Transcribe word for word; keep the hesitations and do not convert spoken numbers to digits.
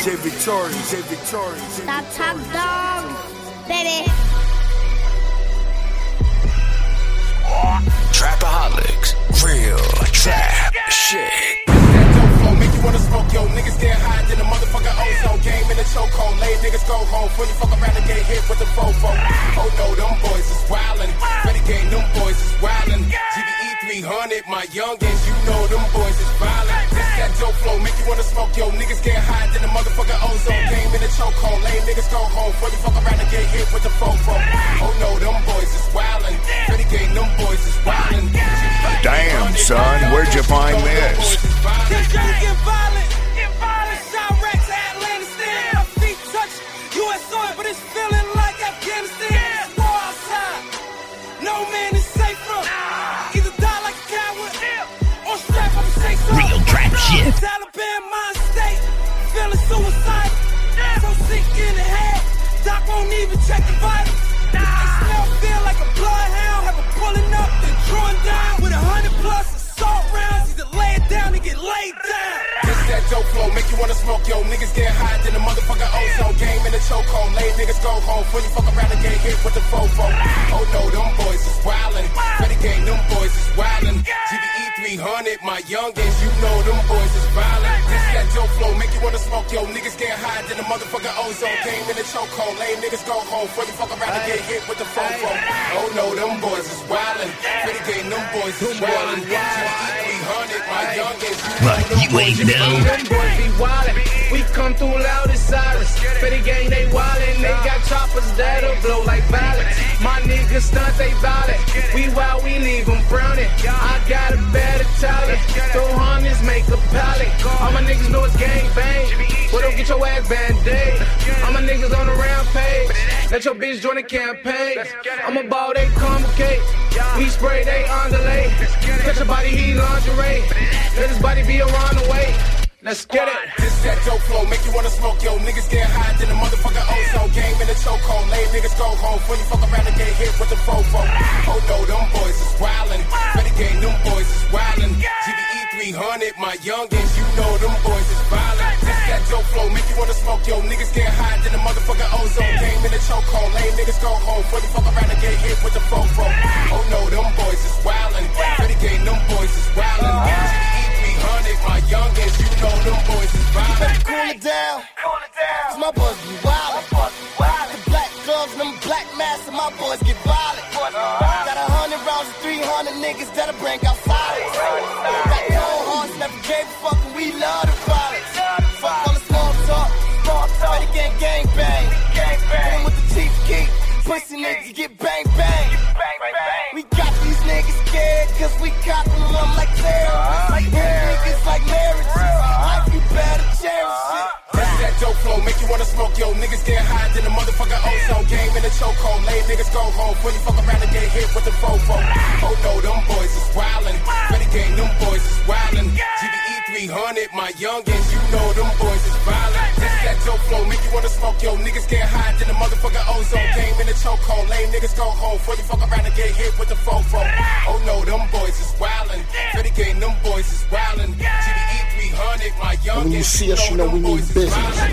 J Victorious, J Victorious. Stop top dog, baby. Trapaholics, real trap shit. That dope flow make you wanna smoke, yo. Niggas get high in the motherfucking ozone game in the chokehold. Lay niggas go home before you fuck around and get hit with the fofo. Oh no, them boys is wildin'. Renegade, them boys is wildin'. G B E three hundred, my youngins, you know them boys is violent. This that dope flow make you wanna smoke, yo. Niggas get high in the motherfucking ozone game in the chokehold. Lay niggas go home before you fuck around and get hit with the fofo. Oh no, them boys is wildin'. Renegade, them boys is wildin'. Damn, son, where'd you find this? This young get violent, get violent. Chirac, Atlantis, my feet touch U S soil, but it's feeling like Afghanistan. It's war outside. No man is safe from. Either die like a coward or strap up and say so. Real trap shit. Taliban mind state, feeling suicidal. So sick in the head, doc won't even check the vitals. I still feel like a bloodhound, have a pulling up and drawing down with a hundred plus assault rounds. Either lay it down and get laid down. This that dope flow make you wanna smoke, yo. Niggas get high in the motherfucking ozone game in the chokehold. Lay niggas go home before you fuck around and get hit with the fofo. Oh no, them boys is wildin'. Renegade, them boys is wildin'. G B E three hundred, my youngins, you know them boys is violent. This that dope flow make you wanna smoke, yo. Niggas get high in the motherfucking ozone game in the chokehold. Lay niggas go home before you fuck around and get hit with the fofo. Oh no, them boys is wildin'. Renegade, them boys is wildin'. G B E three hundred, my youngins, you know But them you boys ain't is know. violent. Them boys be wildin'. We come through loud as sirens. Fetty gang, they wildin'. They got choppers that'll blow like violets. My niggas stunt, they violent. We wild, we leave them frowning. I got a better talent. Throw hundreds, make a pallet. All my niggas know it's gang bang. Well, don't get your ass band-aid. All my niggas on the rampage. Let your bitch join the campaign. I'm a ball, they complicate. We spray, they underlay. Catch a body, he lingerie. Let his body be around the way. Let's get it. This that dope flow make you wanna smoke, yo. Niggas get high in the motherfucking ozone game in the chokehold. Lay niggas go home before you fuck around and get hit with the fofo. Oh no, them boys is wildin'. Renegade, them boys is wildin'. G B E three hundred, my youngins, you know them boys is violent. This that dope flow make you wanna smoke, yo. Niggas get high in the motherfucking ozone game in the chokehold. Lay niggas go home before you fuck around and get hit with the fofo. Oh no, them boys is wildin'. Renegade, them boys is wildin'. G B E three hundred, my youngins, you know them boys is violent. Cool it down, cool it down. Cause my boys be wildin'. The black gloves and them black masks and my boys get violent. Got a hundred rounds and three hundred niggas that'll bring out silence. Got cold hearts, never gave a fuck and we love the violence. Fuck all the small talk, ready gang gang bang. Hit 'em with the chief key, pussy niggas get bang bang. We got these niggas scared cause we cop them like terrorists. Niggas like marriages, life you better cherish it. This that dope flow make you wanna smoke, yo. Niggas get high in the motherfucking ozone game in the chokehold. Lay niggas go home before you fuck around and get hit with the fofo. Oh no, them boys is wildin'. Renegade, them boys is wildin'. G B E three hundred, my youngins, you know them boys is violent. This that dope flow make you wanna smoke, yo. Niggas get high in the motherfucking ozone game in the chokehold. Lay niggas go home before you fuck around and get hit with the fofo. Oh no, them boys is wildin'. Renegade, them boys is wildin'. G B E three hundred, my youngins, When you see us, you know we them mean boys is business. violent.